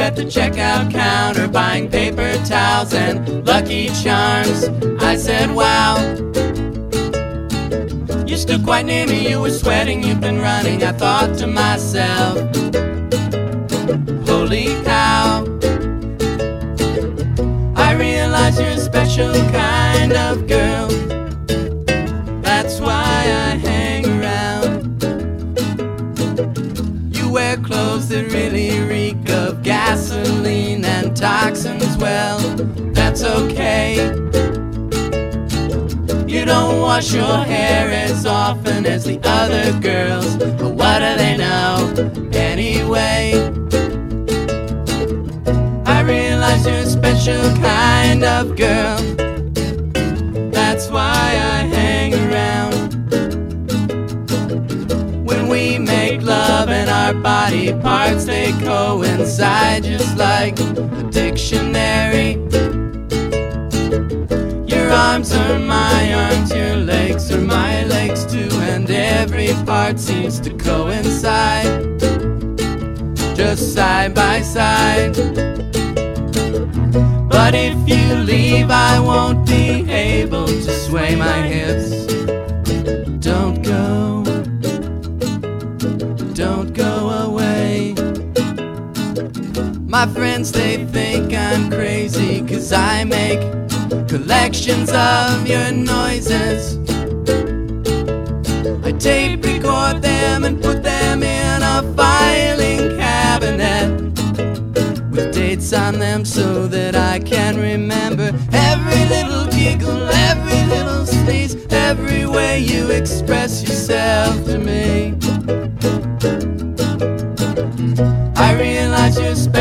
at the checkout counter buying paper towels and Lucky Charms. I said, wow, you stood quite near me, you were sweating, you've been running. I thought to myself, holy cow, I realize you're a special kind of girl. That's why I hang around. You wear clothes that really reek of gasoline and toxins. Well, that's okay. You don't wash your hair as often as the other girls, but what do they know anyway? I realize you're a special kind of girl. That's why I hang around. When we make love and our body parts, they coincide just like a dictionary. Your arms are my arms, your legs are my legs too, and every part seems to coincide, just side by side. But if you leave, I won't be able to sway my hips. Don't go, don't go away. My friends, they think I'm crazy 'cause I make collections of your noises. I tape record them and put them in a filing cabinet with dates on them so that I can remember every little giggle, every little sneeze, every way you express yourself to me. I realize you're special.